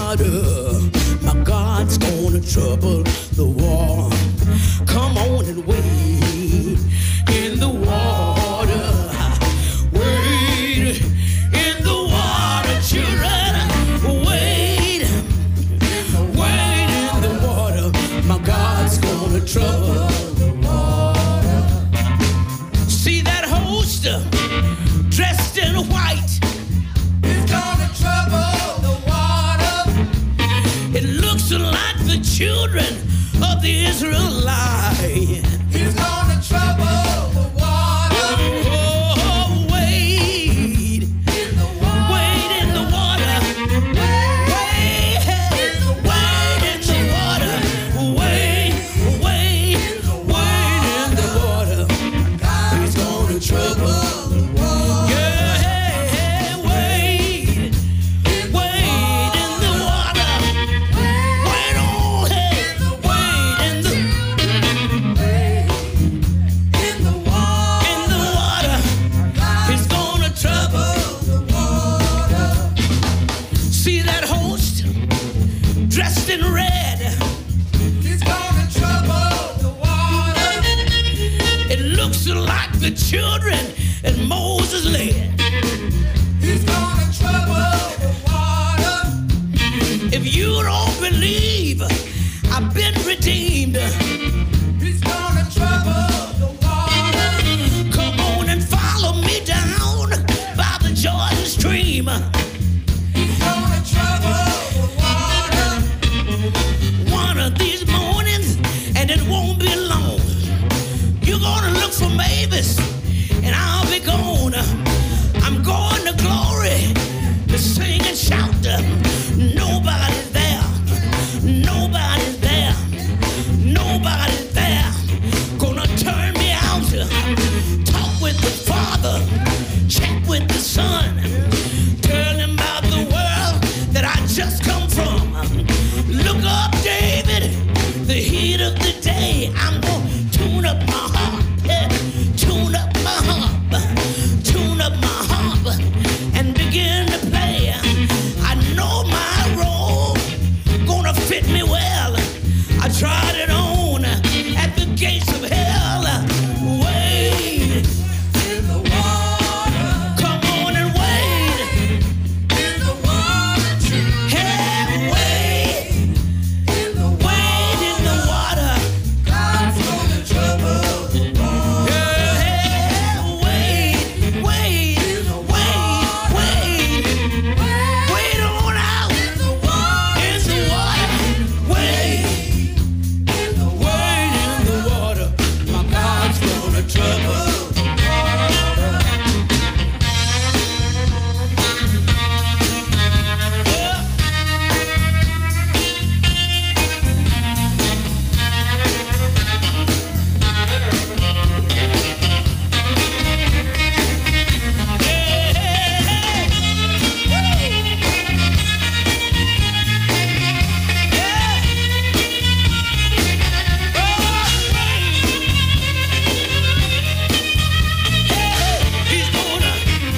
water. My God's gonna trouble the water. Come on and wade in the water. Wade in the water, children. Wade in the water. My God's gonna trouble the water. See that host dressed in white. He's gonna trouble the water. It looks like the children of the Israelites. He's gonna trouble the water. Oh, wade in the water. Wade in the water. Wade in the water. Wade in the water. He's gonna trouble the water. Yeah, wade in the water. Wade on, hey, wade in the water. He's gonna trouble the water. See that host dressed in red. He's gonna trouble the water. It looks like the children that Moses led. He's gonna trouble the water. If you don't believe I've been redeemed, he's gonna trouble the water. Come on and follow me down by the Jordan stream. He's gonna trouble the water. One of these mornings, and it won't be long. You're gonna look for Mavis, and I'll be gone. I'm going to glory to sing and shout. Nobody's there. Nobody's there. Nobody's there. Gonna turn me out. Talk with the Father. Check with the Son. Tell him about the world that I just come from. Look up, David. The heat of the day. I'm gonna tune up my harp. Tune up my harp. Tune up my harp. And begin to play. I know my role gonna fit me well. I tried it on at the gates of hell. Wade in the water. Come on and wade in the water. Hey, wade in the water. God's gonna trouble the water. Yeah, wade in the water. Wade on out in the water. Wade in the water. My God's gonna trouble the water. He's gonna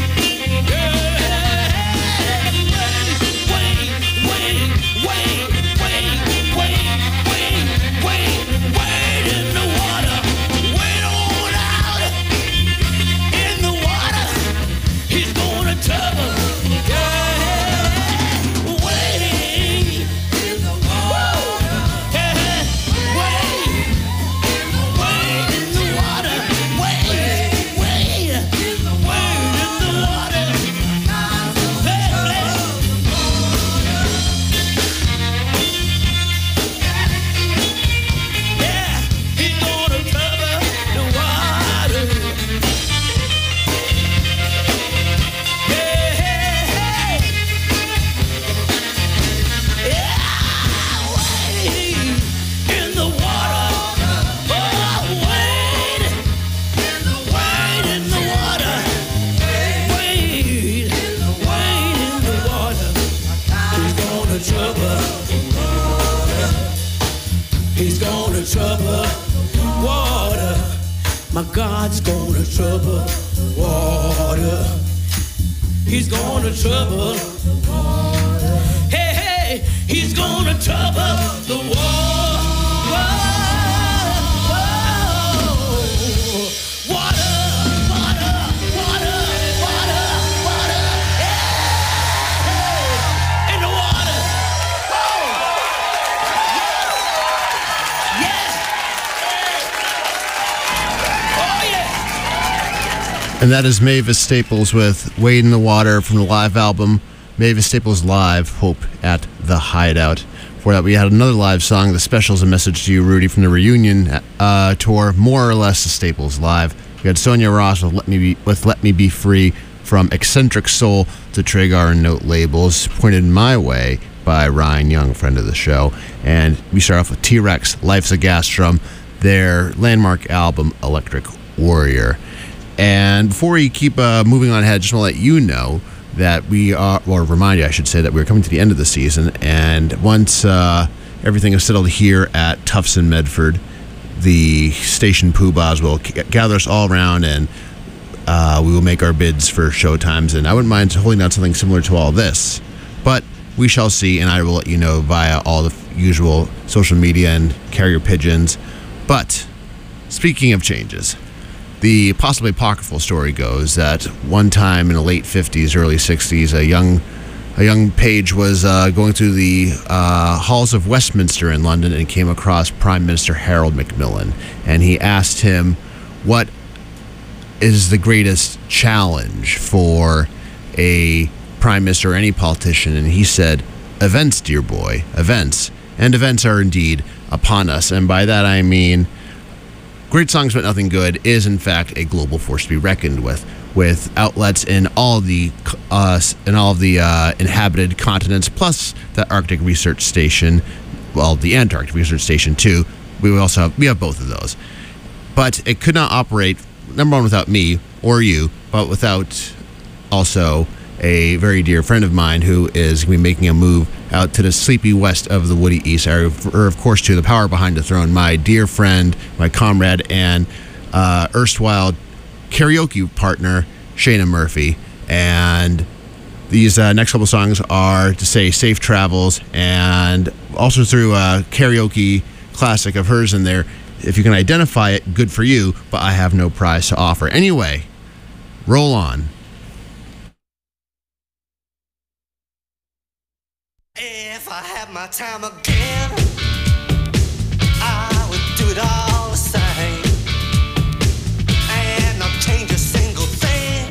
wade in the water. Wade on out in the water. He's gonna trouble. Wade in the water. Wade in the water. Wade in the water. Yeah, he's gonna trouble the water. Yeah, wade in the water. Oh, wade in the water. Wade in the water. He's gonna trouble water. He's gonna trouble water. My God's gonna trouble water. He's gonna trouble. Hey, hey, And that is Mavis Staples with Wade in the Water from the live album Mavis Staples Live, Hope at the Hideout. Before that, we had another live song, The Specials, A Message to You, Rudy, from the reunion tour, more or less the Staples Live. We had Sonia Ross with Let Me Be Free from Eccentric Soul to Tragar and Note labels, pointed my way by Ryan Young, friend of the show. And we start off with T-Rex, Life's a Gas Drum, their landmark album, Electric Warrior. And before we keep moving on ahead, I just want to let you know that we are, or remind you, I should say, that we're coming to the end of the season. And once everything is settled here at Tufts in Medford, the station poobahs will gather us all around, and we will make our bids for show times. And I wouldn't mind holding out something similar to all this, but we shall see, and I will let you know via all the usual social media and carrier pigeons. But speaking of changes, the possibly apocryphal story goes that one time in the late 50s, early 60s, a young page was going through the halls of Westminster in London and came across Prime Minister Harold Macmillan. And he asked him, what is the greatest challenge for a prime minister or any politician? And he said, events, dear boy, events. And events are indeed upon us. And by that I mean, Great Songs But Nothing Good is, in fact, a global force to be reckoned with outlets in all of the inhabited continents, plus the Arctic Research Station, well, the Antarctic Research Station too. We have both of those, but it could not operate, number one, without me or you, but without also a very dear friend of mine who is going to be making a move out to the sleepy west of the woody east. I refer, of course, to the power behind the throne, my dear friend, my comrade, and erstwhile karaoke partner, Shayna Murphy. And these next couple songs are to say safe travels, and also through a karaoke classic of hers in there. If you can identify it, good for you, but I have no prize to offer. Anyway, roll on. If I had my time again, I would do it all the same, and not change a single thing,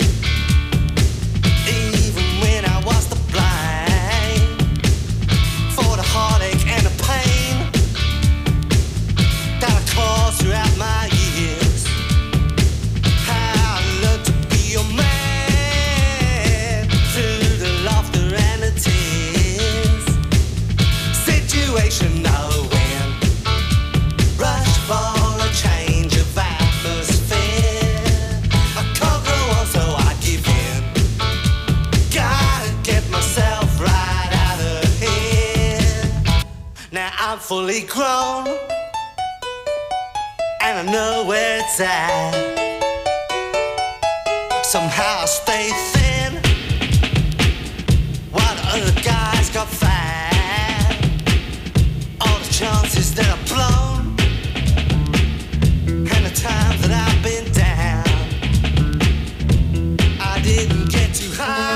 even when I was to blame for the heartache and the pain that I caused throughout my years. I learned to be a man through the laughter and the tears. Situation knowing, rush for a change of atmosphere. I can't go on, so I give in. Gotta get myself right out of here. Now I'm fully grown, and I know where it's at. Somehow I stay thin, while the other guys got fat. Chances that I've blown, and the times that I've been down, I didn't get too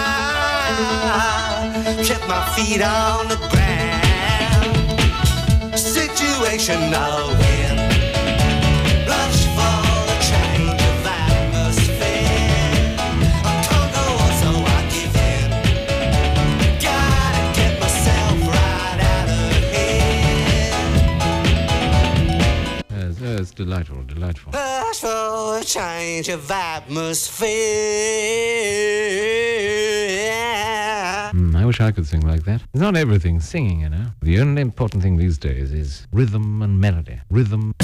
high, kept my feet on the ground. Situation knowing, rush for a change of atmosphere. I can't go on, so I give in. Gotta get myself right out of here. It's delightful. Rush for a change of atmosphere. I wish I could sing like that. It's not everything singing, you know. The only important thing these days is rhythm and melody. Rhythm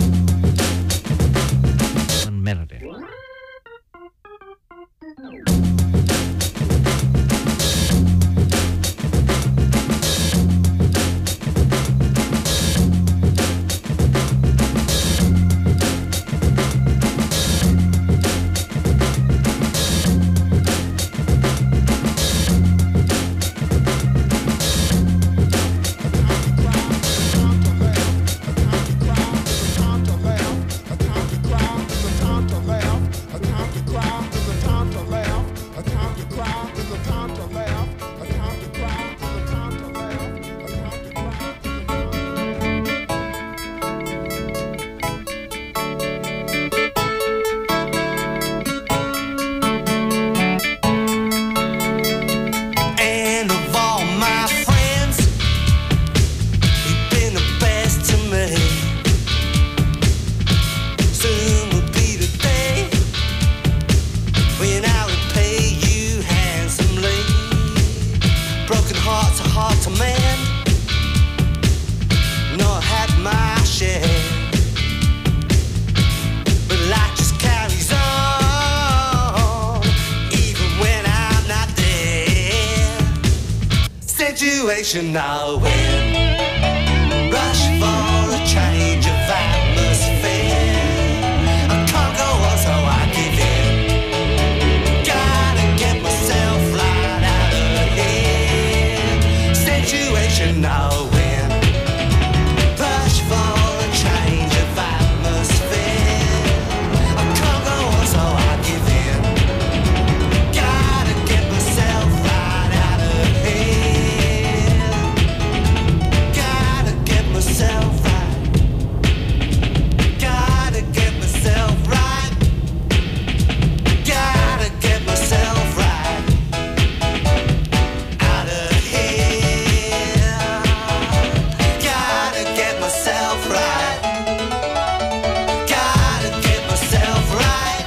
and melody. situation now when rush for a change of atmosphere. I can't go on, so I give in. Gotta get myself right out of here. Situation now when rush for a change of atmosphere. I can't go on, so I give in. Gotta get myself right out of here. Gotta get myself right. Gotta get myself right. Gotta get myself right out of here. Gotta get myself right. Gotta get myself right.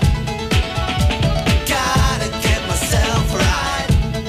Gotta get myself right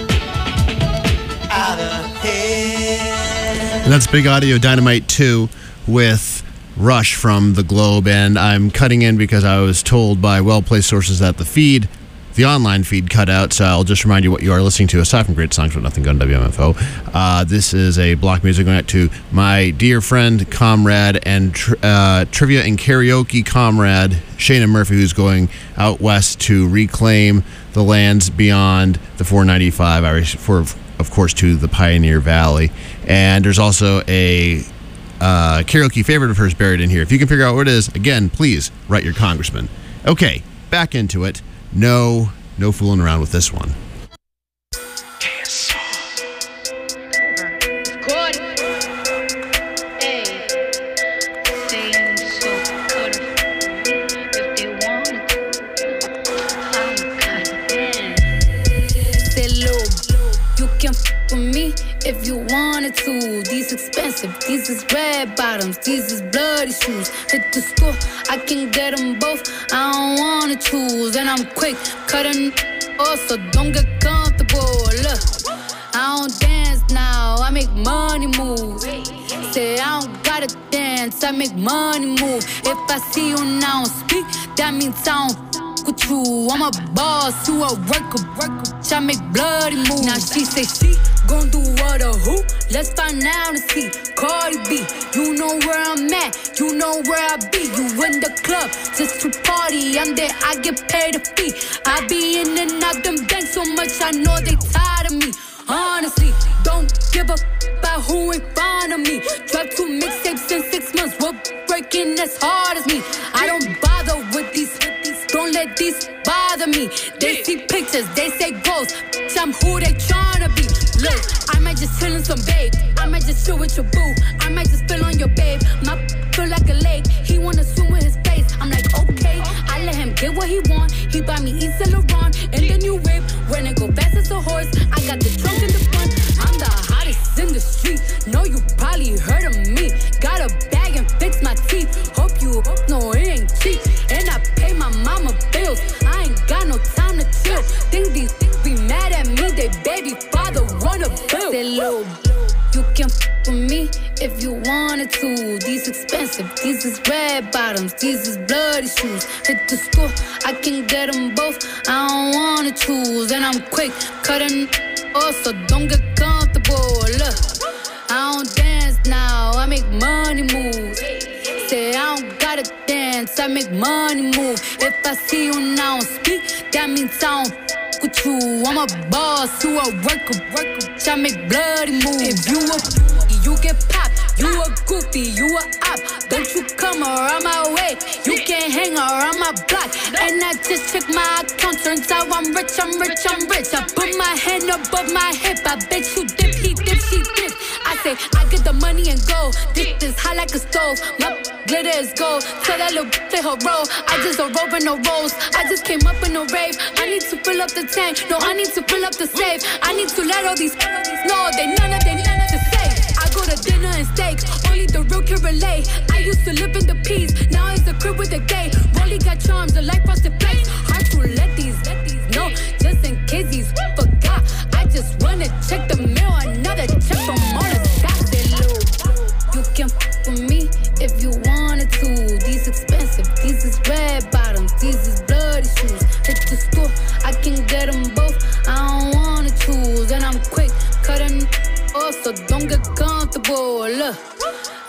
out of here. And that's Big Audio Dynamite 2 with Rush from The Globe. And I'm cutting in because I was told by well-placed sources that the online feed cut out. So I'll just remind you what you are listening to, aside from great songs, but nothing on WMFO. This is a block music going out to my dear friend, comrade, and trivia and karaoke comrade, Shayna Murphy, who's going out west to reclaim the lands beyond the 495, of course, to the Pioneer Valley. And there's also a karaoke favorite of hers buried in here. If you can figure out what it is, again, please write your congressman. Okay, back into it. No fooling around with this one. Good. Hey, saying so good. If they want it, I'm confident. Say, look, you can f with me if you wanted to. These expensive, these is red bottoms, these is bloody shoes. Hit the store, I can get them both. I don't wanna choose, and I'm quick cutting off, so don't get comfortable. Look, I don't dance now, I make money move. Say I don't gotta dance, I make money move. If I see you now speak, that means I don't with you. I'm a boss, you a worker. I make bloody moves. Now she say she gon' do what or who? Let's find out and see. Cardi B, you know where I'm at, you know where I be. You in the club just to party, I'm there, I get paid a fee. I be in and out them banks so much, I know they tired of me. Honestly, don't give a about who in front of me. Drop 2 mixtapes in 6 months, we're breaking as hard as me. I don't bother with these, don't let these bother me. They see pictures, they say ghosts, I'm who they tryna be. Look, I might just chill in some babe, I might just chill with your boo, I might just spill on your babe. My feel like a lake, he wanna swim with his face. I'm like, okay, I let him get what he want. He buy me Yves Saint Laurent and the new whip. When it go fast as a horse, I got the trunk in the front. I'm the hottest in the street, know you probably heard of me. Got a bag and fix my teeth, hope you know it ain't cheap. And I pay my mama bills, I ain't got no time to chill. Think these be mad at me, they baby father wanna build. Say, low, you can f with me if you wanted to. These expensive, these is red bottoms, these is bloody shoes. Hit the store, I can get them both, I don't wanna choose. And I'm quick cutting off, so don't get comfortable. Look, I don't dance now, I make money moves. Say I don't gotta dance, I make money move. If I see you now speak, that means I don't with you. I'm a boss, you a worker. I make bloody moves. If you you get popped. You a goofy, you a op. Don't you come around my way. You can't hang around my block. And I just check my account, turns out I'm rich. I put my hand above my hip. I bet you dip, he dip, she dip. I say, I get the money and go. This is hot like a stove. My glitter is gold. Tell that little play her role. I just a rope and no rolls. I just came up in a rave. I need to fill up the tank. No, I need to fill up the safe. I need to let all these know they none of to say. I go to dinner and steak. Only the real can relate. I used to live in the peace. Now it's a crib with a gay. Rolly got charms, a life frosted place. Hard to let these know. Just in case these forgot. I just wanna check the mail. Another check from all the stocks they low. You can f with me if you wanted to. These expensive, these is red bottoms, these is bloody shoes. Hit the store, I can get them both. I don't wanna choose, and I'm quick cutting off, so don't get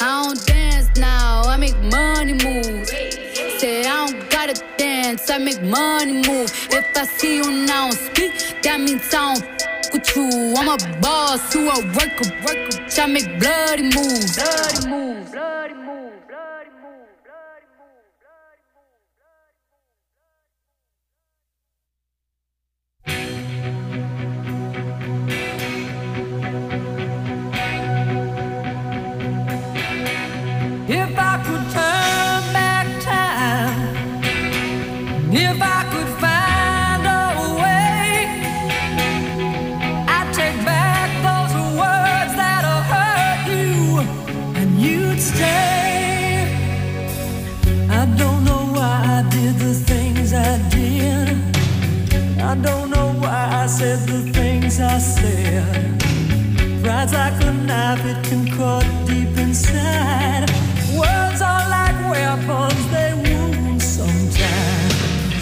I don't dance now, I make money moves. Say I don't gotta dance, I make money move. If I see you now speak, that means I don't with you. I'm a boss, you a worker. I make bloody moves. Bloody moves. Bloody moves. Bloody moves. Bloody moves. If I could turn back time, if I could find a way, I'd take back those words that'll hurt you, and you'd stay. I don't know why I did the things I did. I don't know why I said the things I said. Pride's like a knife, it can cut deep inside. Words are like weapons, they wound sometimes.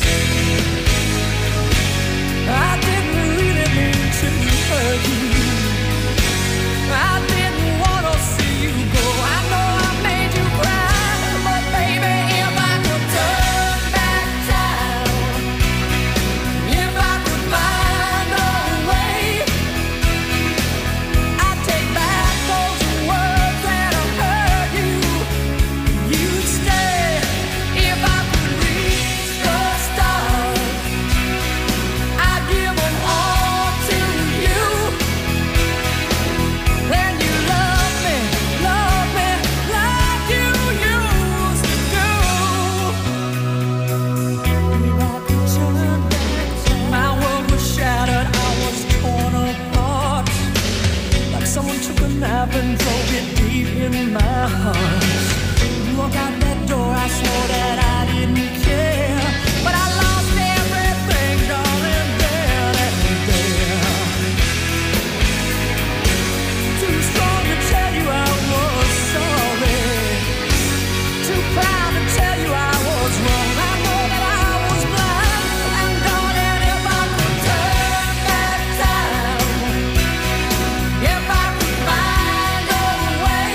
I didn't really mean to hurt you. I didn't want to see you go. I know I made you cry, but baby, if I could turn back time, if I could find a way, I'd take back those words that have hurt you. You'd stay. If I could reach the stars, I'd give them all to you. Then you love me like you used to do. If I could turn back time, my world was shattered, I was torn apart. Like someone took a knife and drove it deep in my heart. You walk out that door, I swore that I didn't care, but I lost everything, darling, then and there. Too strong to tell you I was sorry, too proud to tell you I was wrong. I know that I was blind, and darling, if I could turn back time, if I could find a way,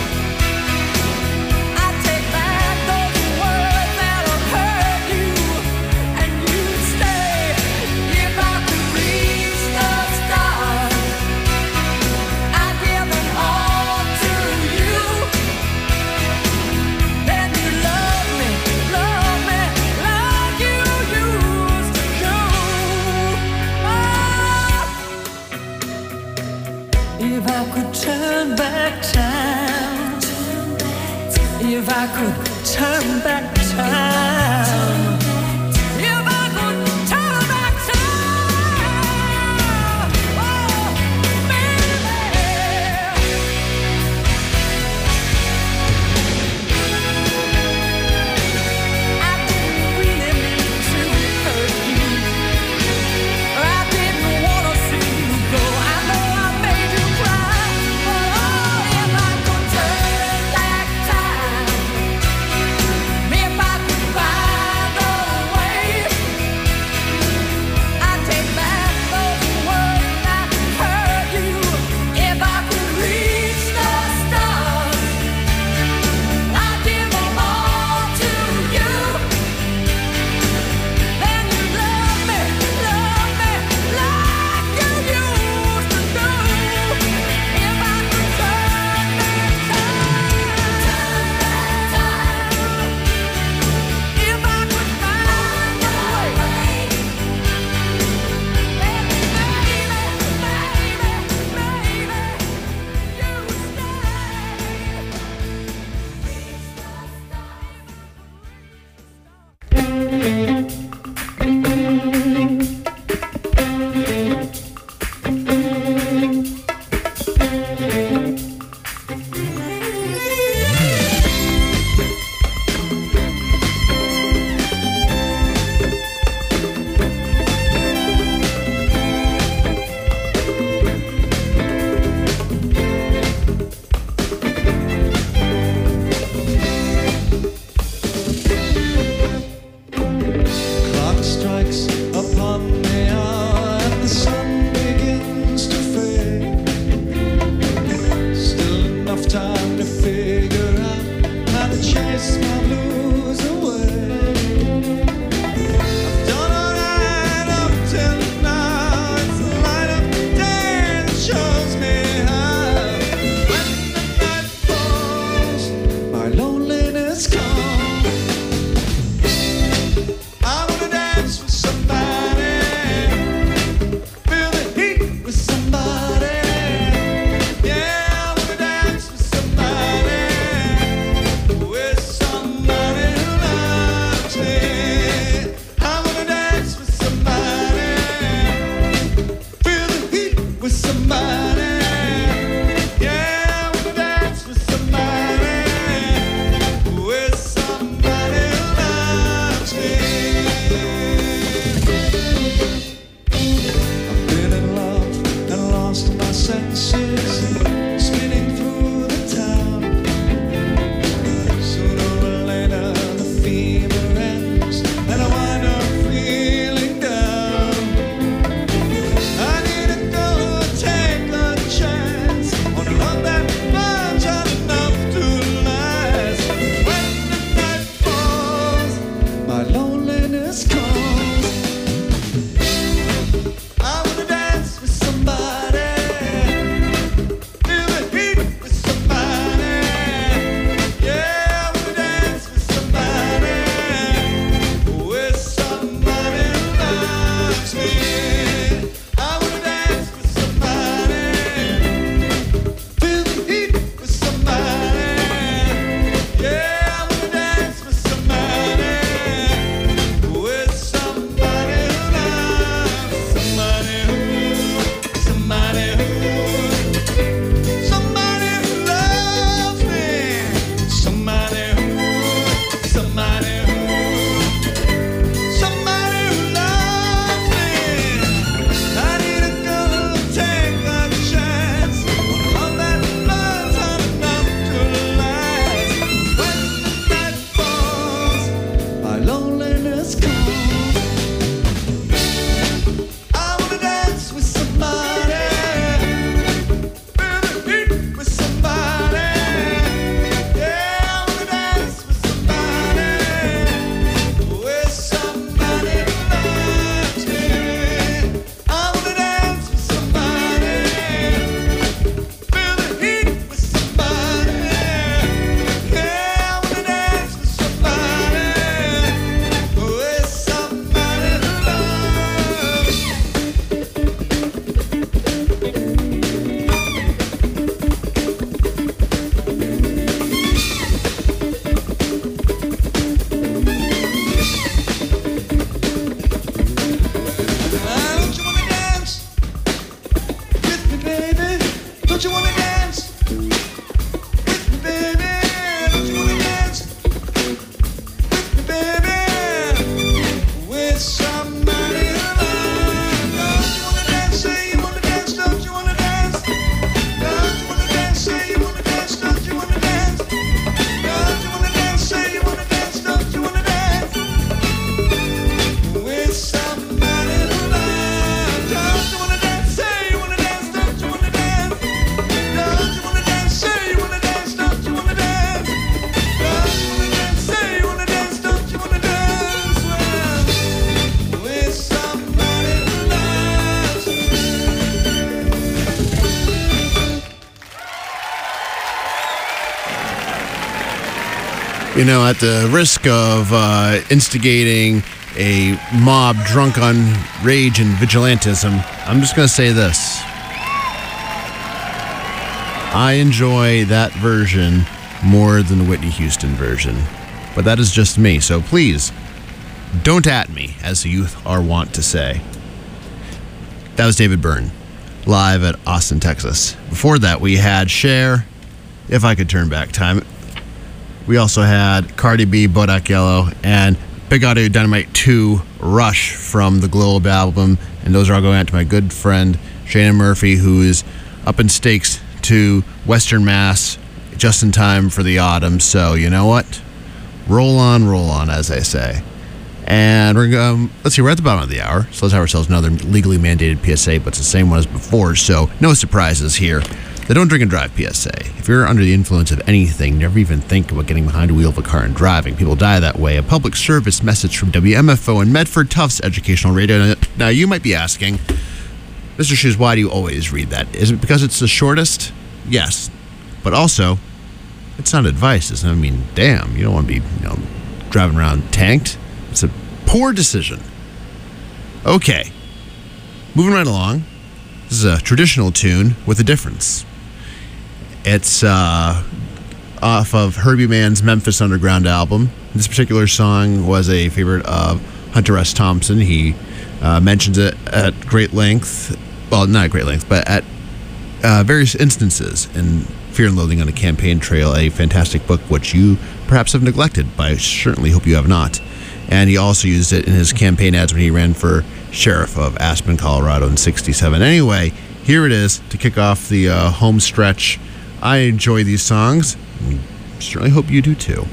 I'd take back those words that'll hurt you, and you'd stay. If I could reach the stars, I'd give them all to you. Then you love me like you used to do. If I could turn back time, if I could turn back time, if I could turn back time, oh, baby. I didn't really mean to hurt you. I didn't want to see you go. I know I made you cry, but oh, if I could turn back time, if I could find a way, I'd take back those words that hurt you. If I could reach the stars, I'd give them all to you. Then you love me like you used to do. If I could turn back time, if I could find a way, Clock strikes upon the hour and the sun begins to fade. Still enough time to figure chase my blues away. I've done all right up till now. It's the light of day that shows me how. When the night falls, my loneliness comes. I wanna dance with somebody, feel the heat with somebody. Yeah, I wanna dance with somebody who loves me. I wanna dance with somebody, feel the heat with somebody. Yeah, I wanna dance with somebody who loves me. I've been in love and lost my senses, spinning through the town. Sooner or later the fever ends and I wind up feeling down. I need a girl to take a chance on a love that burns hot enough to last. When the night falls, my loneliness comes. I wanna dance with somebody, feel the heat with somebody. Yeah, I wanna dance with somebody who loves me. I wanna dance with somebody, feel the heat with somebody. Yeah, I wanna dance with somebody who loves somebody who loves somebody who loves me. Somebody who loves me. I need a girl to take a chance on a love that burns hot enough to last. When the night falls, my loneliness comes. I wanna dance with somebody, feel the heat with somebody. Yeah, I wanna dance with somebody who loves me. I wanna dance with somebody, feel the heat with somebody. Yeah, I wanna dance with somebody who loves somebody who loves me. Don't you wanna dance with me, baby? Don't you wanna dance with me, baby? Don't you wanna dance with me, baby? With somebody who loves. Don't you wanna dance? Say you wanna dance. Don't you wanna dance? Don't you wanna dance? Say you wanna dance. Don't you wanna dance? Don't you wanna dance? Say you wanna dance. Don't you wanna dance? With somebody who loves. Don't you wanna dance? Say you wanna dance. Don't you wanna dance? Don't you wanna dance? Say you wanna dance. Don't you wanna dance? Don't you wanna dance? Say you wanna dance. Don't you wanna dance? Well, with somebody who loves. You know, at the risk of instigating a mob drunk on rage and vigilantism, I'm just going to say this. I enjoy that version more than the Whitney Houston version. But that is just me, so please, don't at me, as the youth are wont to say. That was David Byrne, live at Austin, Texas. Before that, we had Cher, If I Could Turn Back Time. We also had Cardi B, Bodak Yellow, and Big Audio Dynamite 2, Rush from the Globe album. And those are all going out to my good friend, Shana Murphy, who is up in stakes to Western Mass just in time for the autumn. So, you know what? Roll on, as they say. And we're going, let's see, we're at the bottom of the hour, so let's have ourselves another legally mandated PSA, but it's the same one as before, so no surprises here. The Don't Drink and Drive PSA. If you're under the influence of anything, never even think about getting behind a wheel of a car and driving. People die that way. A public service message from WMFO and Medford Tufts Educational Radio. Now, you might be asking, Mr. Shoes, why do you always read that? Is it because it's the shortest? Yes. But also, it's not advice. Isn't it? I mean, damn, you don't want to be, driving around tanked. It's a poor decision. Okay. Moving right along. This is a traditional tune with a difference. It's off of Herbie Mann's Memphis Underground album. This particular song was a favorite of Hunter S. Thompson. He mentions it at great length. Well, not at great length, but at various instances in Fear and Loathing on a Campaign Trail, a fantastic book which you perhaps have neglected, but I certainly hope you have not. And he also used it in his campaign ads when he ran for sheriff of Aspen, Colorado in '67. Anyway, here it is to kick off the home stretch. I enjoy these songs. Certainly hope you do too.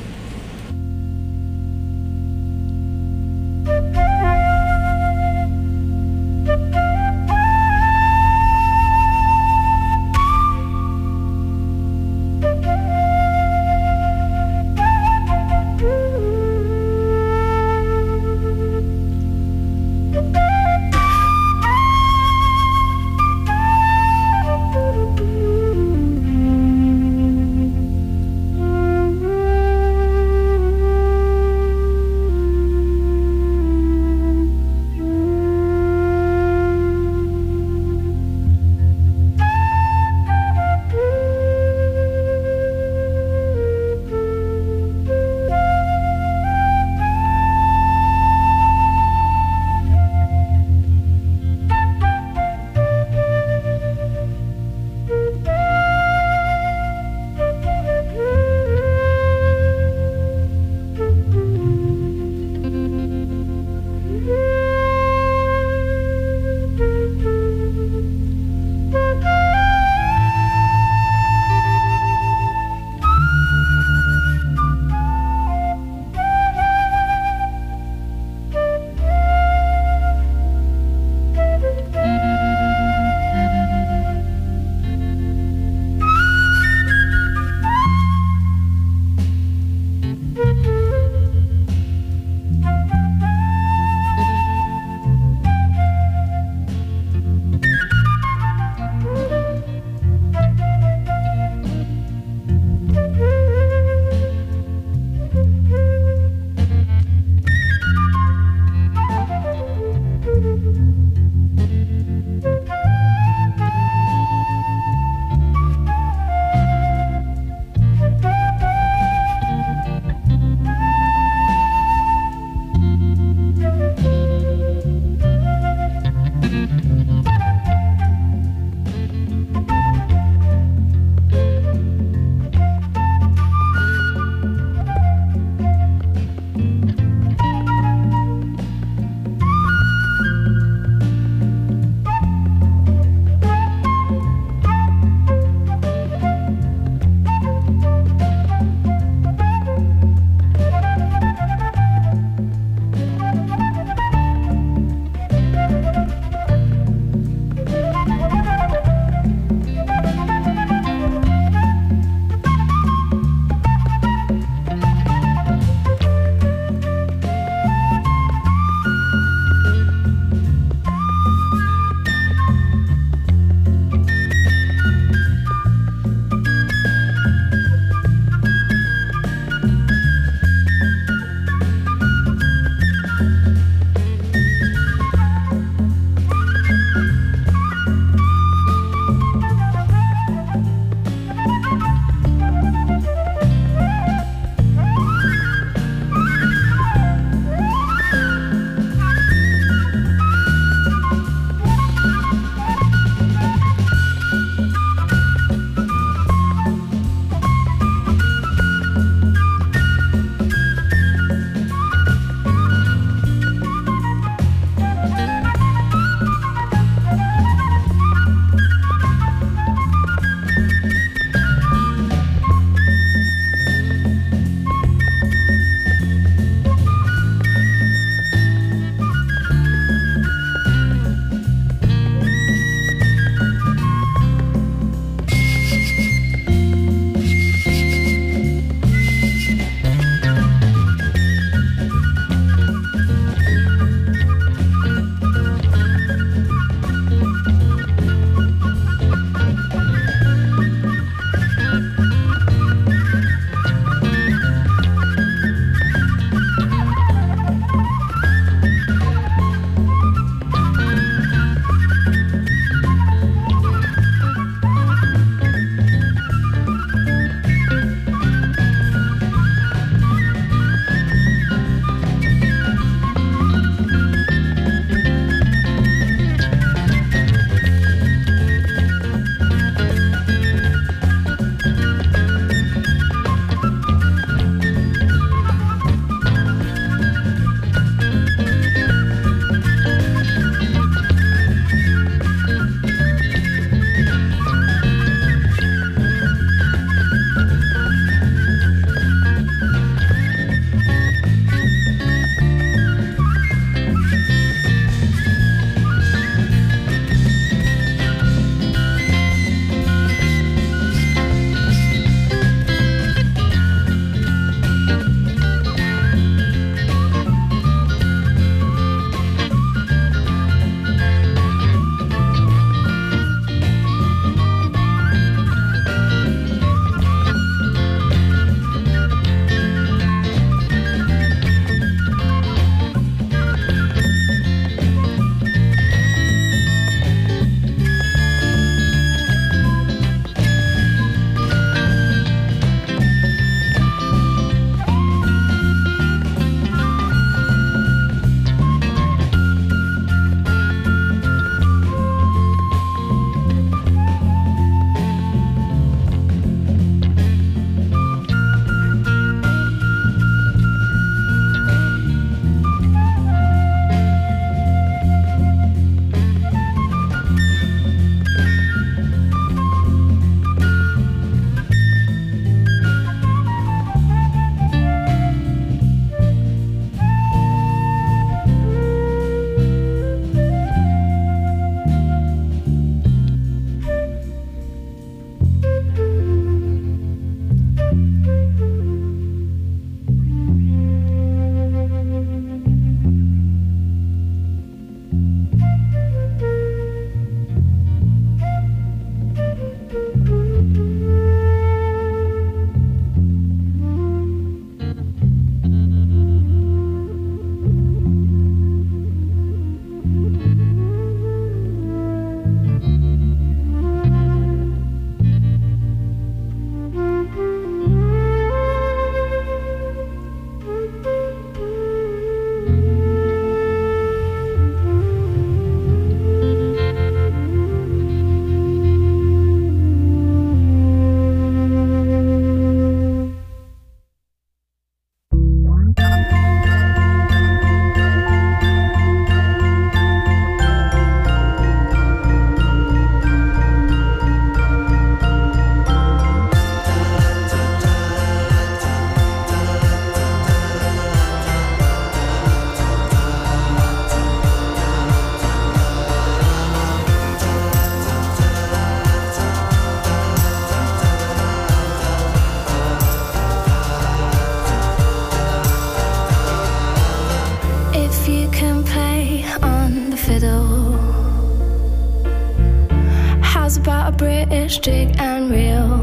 strict and real.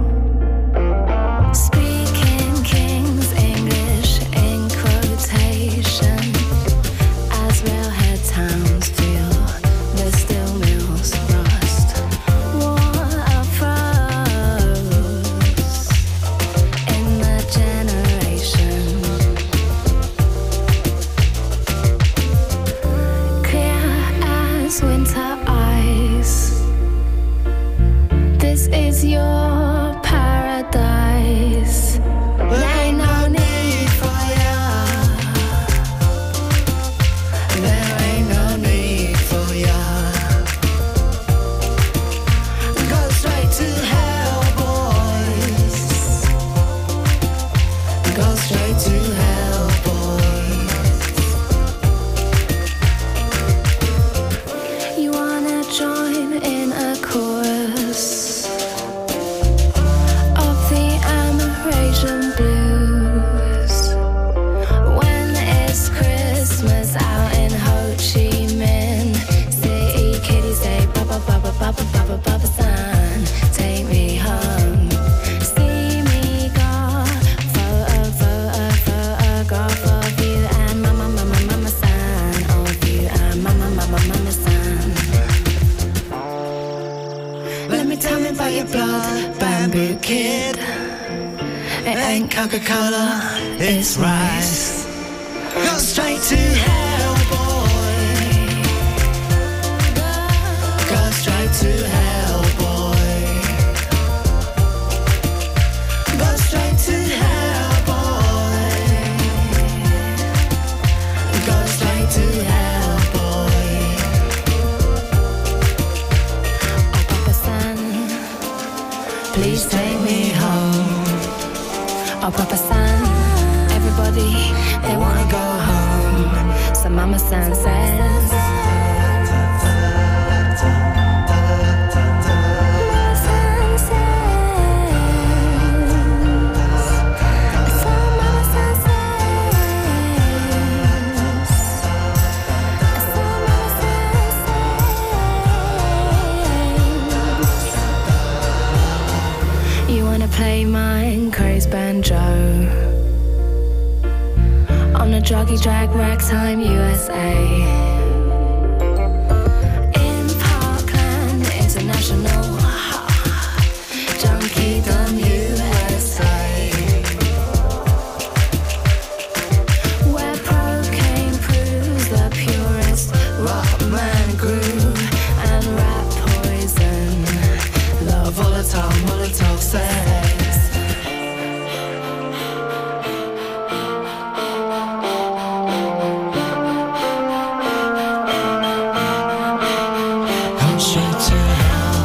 Speaking King's English in quotation, as railhead towns feel the steel mills rust. War froze in the generation. Clear as winter ice. This is your paradise. There ain't no need for ya. There ain't no need for ya. Go straight to hell, boys. Go straight to hell, boys. You wanna join in a chorus of the Amerasian blues? When it's Christmas out in Ho Chi Minh City, kitties say Baba Baba Baba Baba Baba San, take me home. See me go, photograph of you and Mama Mama Mama San, of you and Mama Mama Mama San. Let me tell me about your blood, bamboo kid. It ain't Coca-Cola, it's rice. Go straight to hell, boy. Go straight to hell, boy. Go straight to hell, boy. Go straight to hell, boy. Oh, Papa San, please take me home. Oh, Papa San, everybody, they wanna go home. So Mama San says, you wanna play mine, craze banjo on a jockey track, ragtime USA. In Parkland International, Junkiedom USA, where cocaine proves the purest rock man groove and rap poison. The volatile Molotov says, go straight to hell.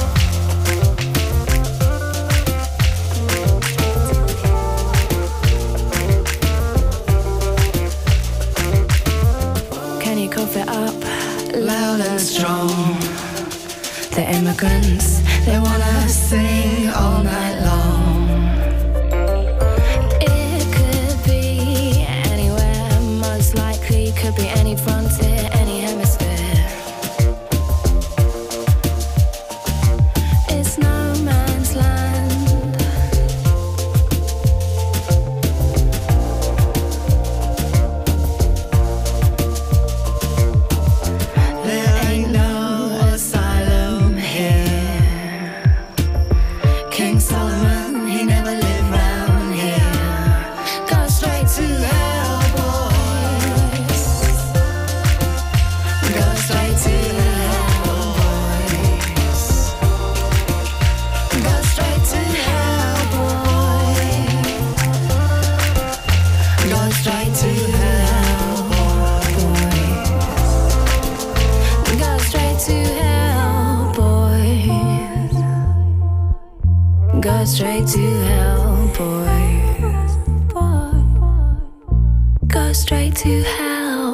Can you cough it up loud and strong? The immigrants, they wanna sing all night long. It could be anywhere, most likely could be any frontier, any hemisphere. It's no man's land. There ain't no asylum here. King Solomon, he never lived round here. Go straight to hell, boys. Go straight to hell, boys. Go straight to hell, boys. Go straight to hell, boys. Go straight to hell, boys. Go straight to hell, boys. Go straight to hell.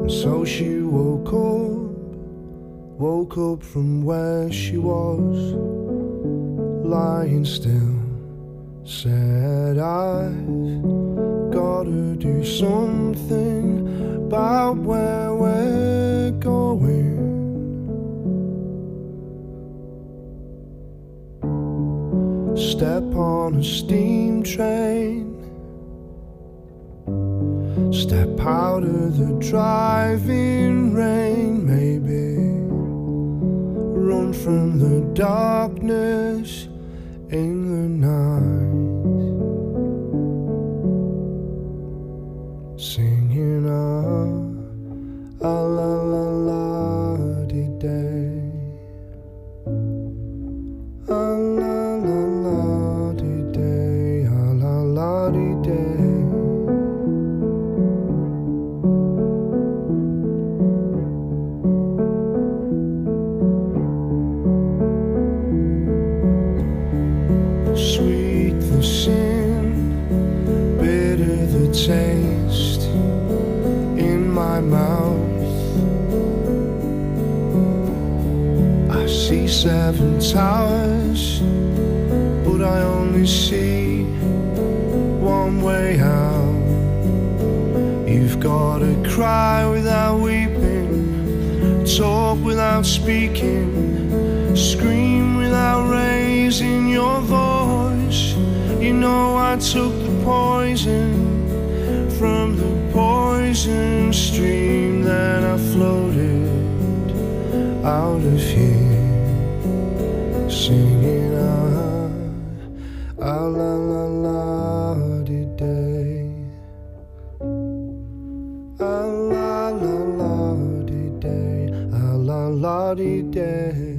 So she woke up from where she was, lying still, said I've gotta do something about where we're going. Step on a steam train, step out of the driving rain, maybe run from the darkness in the night, singing a la la la di day, a la la la di day, a la la di day. Sweet the sin, bitter the taste in my mouth. I see 7 towers, but I only see one way out. You've gotta cry without weeping, talk without speaking, scream without raising your voice. You know I took the poison from the poison stream, then I floated out of here, singing a la la la di day, a la la la di day, a la la di day.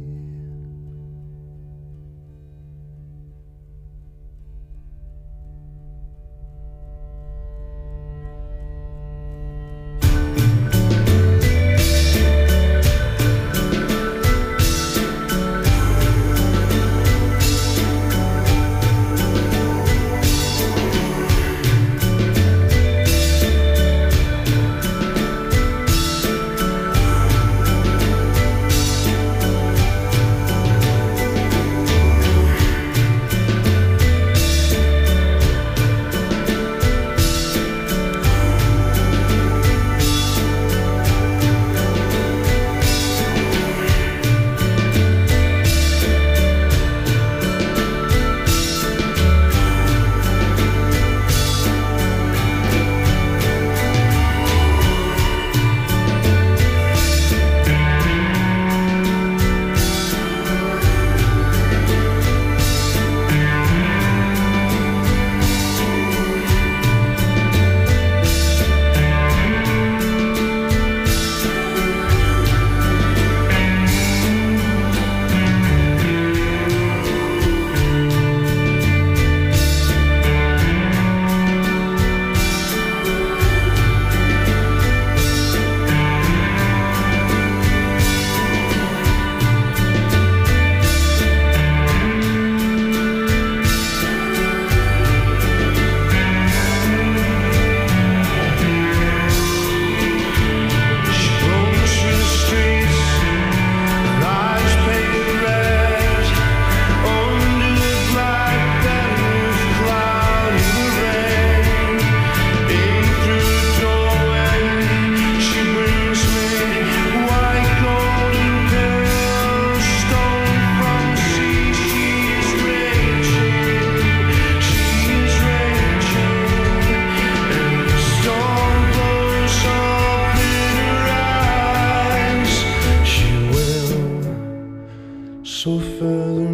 So further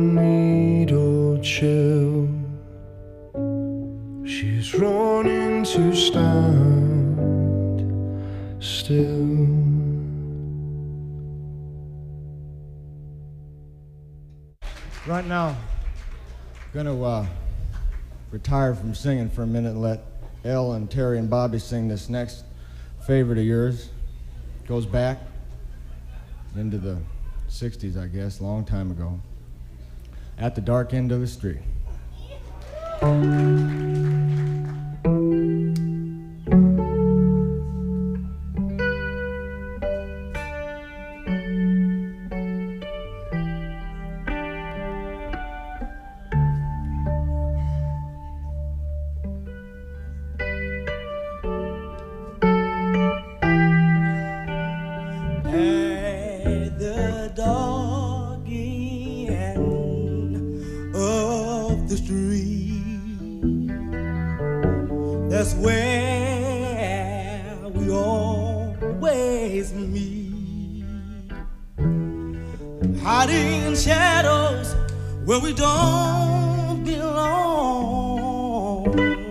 needle chill, she's running to stand still. Right now, I'm gonna retire from singing for a minute and let Elle and Terry and Bobby sing this next favorite of yours. Goes back into the 60s, I guess, long time ago. At the Dark End of the Street. we always meet, hiding in shadows where we don't belong,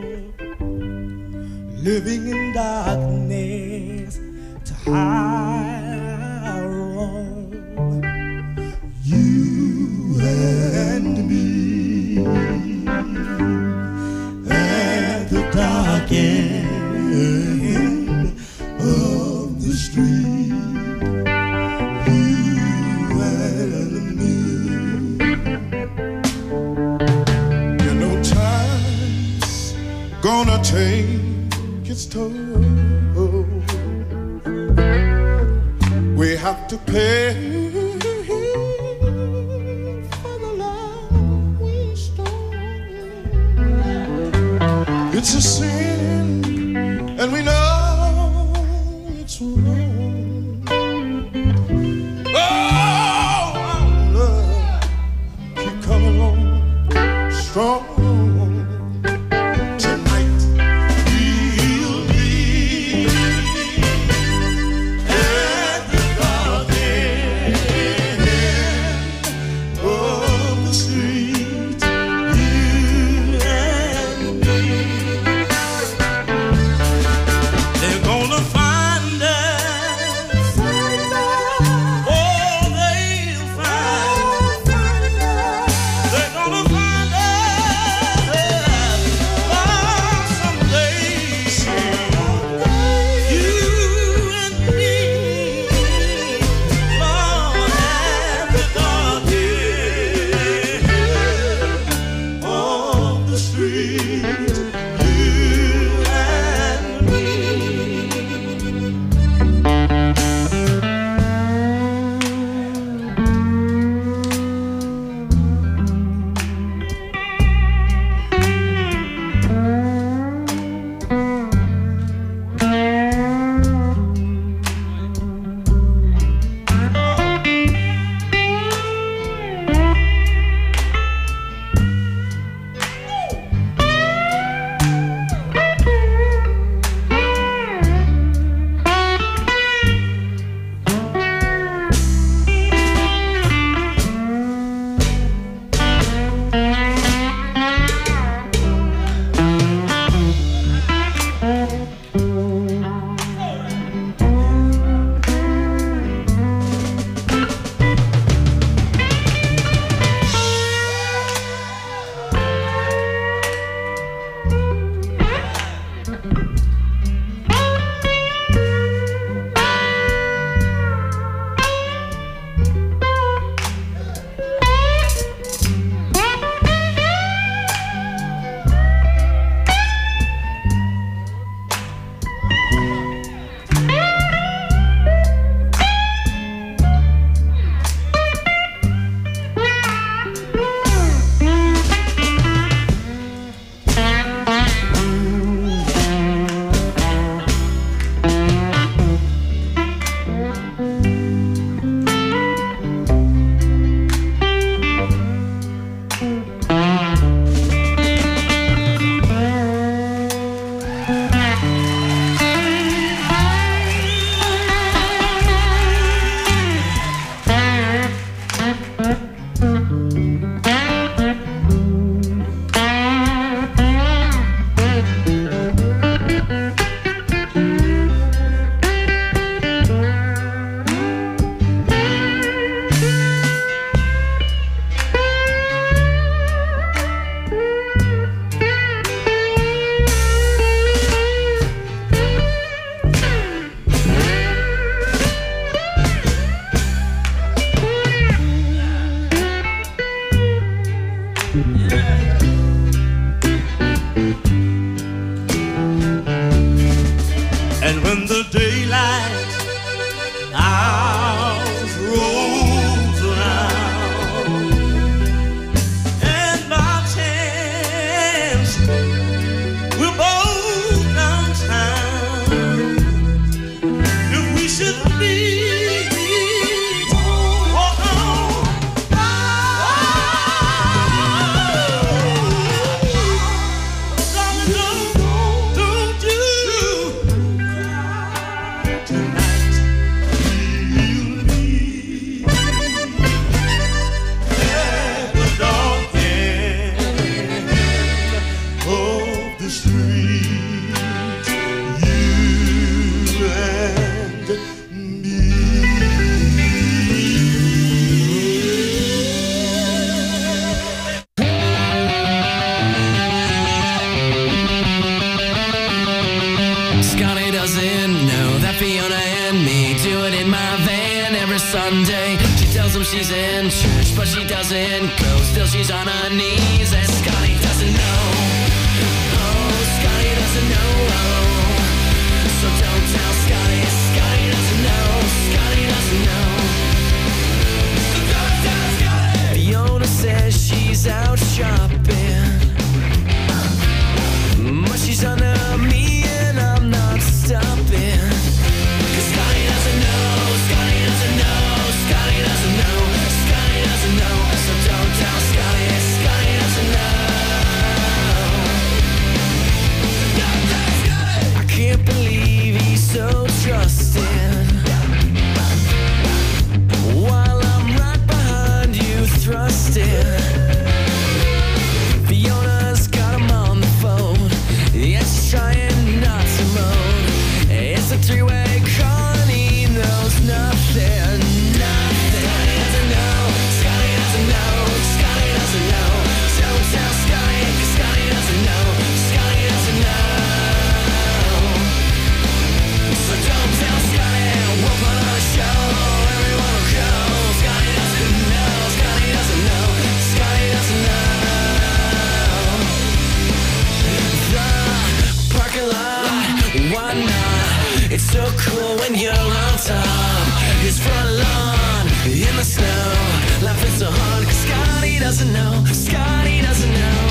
living in darkness to hide our wrong. You and me at the dark end of the street. You and me. You know time's gonna take its toll. We have to pay for the love we stole. It's a sin, and we know it's wrong. Oh, our love keep coming on strong. Tonight we'll be at the dark end of the street, you and me. They're gonna find us. Oh, they'll find us. They're gonna find us. Someday, you and me, Lord, at the dark end of the street, you and me. And when the daylight hours rolls around, and by chance we're both downtown, if we should meet, walk on by, darling, don't you cry. didn't know that Fiona and me do it in my van every Sunday. She tells him she's in church, but she doesn't go. Still she's on her knees, and Scotty doesn't know. Oh, Scotty doesn't know. So don't tell Scotty. Scotty doesn't know. Scotty doesn't know. So don't tell Scotty. Fiona says she's out shopping, but she's under me and I'm not stopping. 'Cause Scotty doesn't know, Scotty doesn't know, Scotty doesn't know, Scotty doesn't know. So don't tell Scotty, Scotty doesn't know. Don't tell Scotty. I can't believe he's so trusting, while I'm right behind you thrusting. Fiona's got him on the phone, yeah, she's trying not to moan. It's a three-way call and he knows nothing, nothing. Scotty doesn't know, Scotty doesn't know, Scotty doesn't know. Don't tell Scotty, 'cause Scotty doesn't know, Scotty doesn't know. So don't tell Scotty, we'll put on a show, everyone will go. Scotty doesn't know, Scotty doesn't know, Scotty doesn't know. The parking lot, why not? It's so cool when you're on top. His front lawn in the snow, laughing so hard 'cause Scotty doesn't know, Scotty doesn't know.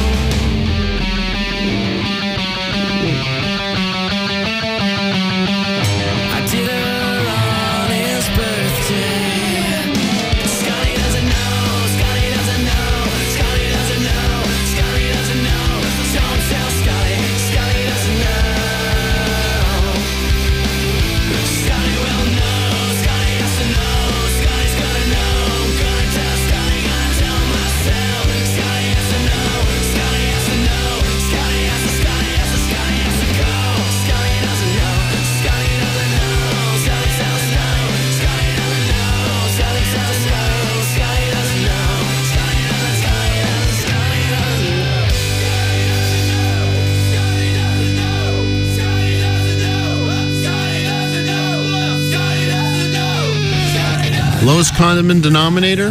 I did her on his birthday. Scotty doesn't know, Scotty doesn't know, Scotty doesn't know, Scotty doesn't know. Don't tell Scotty, Scotty doesn't know. Scotty will know, Scotty has to know, Scotty's gonna know. I'm gonna tell Scotty, gonna tell myself. Scotty has to know, Scotty has to know, Scotty has to, Scotty has to, Scotty has to go. Scotty doesn't know, Scotty doesn't know, Scotty tells no, Scotty doesn't know, Scotty tells no, Scotty doesn't know, Scotty doesn't, Scotty doesn't, Scotty doesn't know. Lowest common denominator?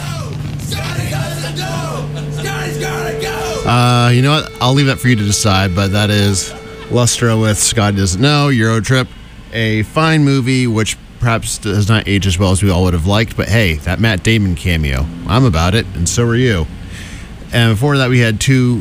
You know what? I'll leave that for you to decide, but that is Lustra with Scotty Doesn't Know, Eurotrip, a fine movie which perhaps does not age as well as we all would have liked, but hey, that Matt Damon cameo, I'm about it, and so are you. And before that, we had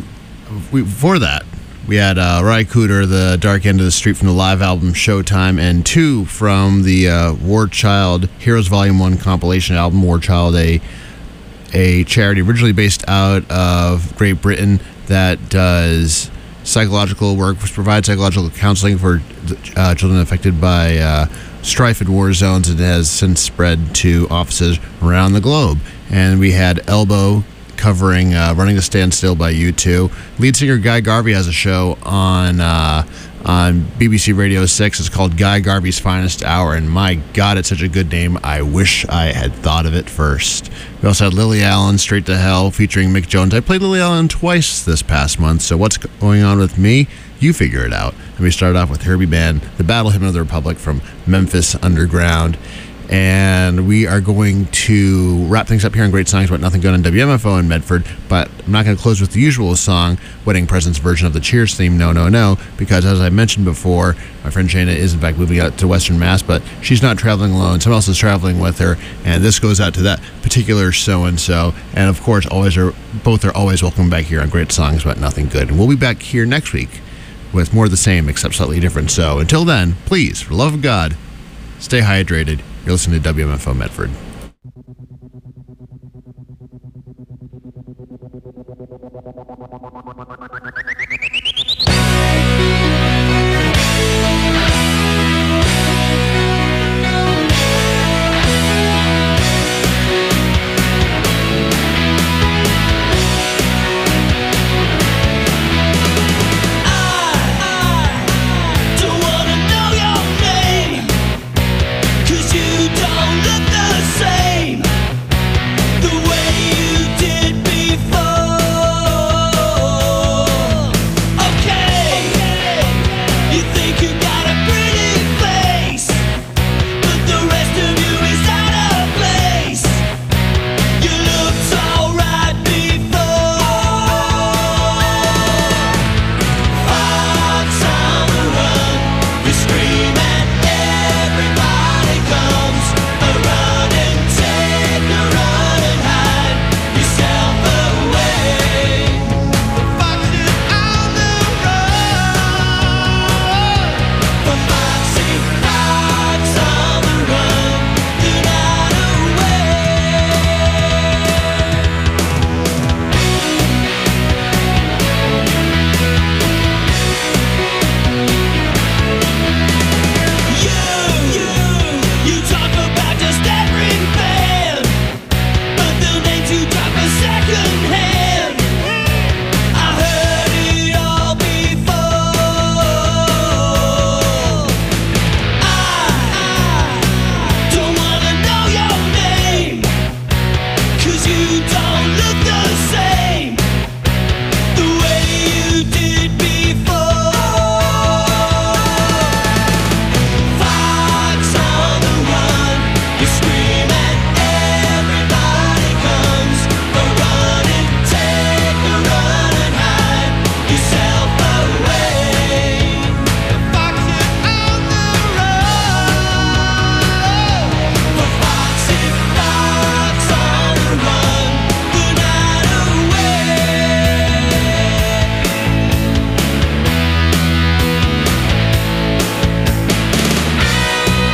Ry Cooder, The Dark End of the Street from the live album Showtime, and 2 from the War Child Heroes Volume 1 compilation album. War Child, a charity originally based out of Great Britain that does psychological work, which provides psychological counseling for children affected by strife in war zones, and has since spread to offices around the globe. And we had Elbow covering Running a Standstill by U2. Lead singer Guy Garvey has a show on BBC Radio 6. It's called Guy Garvey's Finest Hour, and my God, it's such a good name. I wish I had thought of it first. We also had Lily Allen, Straight to Hell, featuring Mick Jones. I played Lily Allen twice this past month, so what's going on with me? You figure it out. And we started off with Herbie Band, The Battle Hymn of the Republic from Memphis Underground. And we are going to wrap things up here on Great Songs About Nothing Good on WMFO in Medford, but I'm not going to close with the usual song, Wedding Presents version of the Cheers theme, No, No, No, because as I mentioned before, my friend Shana is in fact moving out to Western Mass, but she's not traveling alone. Someone else is traveling with her, and this goes out to that particular so-and-so. And of course, both are always welcome back here on Great Songs About Nothing Good. And we'll be back here next week with more of the same, except slightly different. So until then, please, for the love of God, stay hydrated. You're listening to WMFO Medford.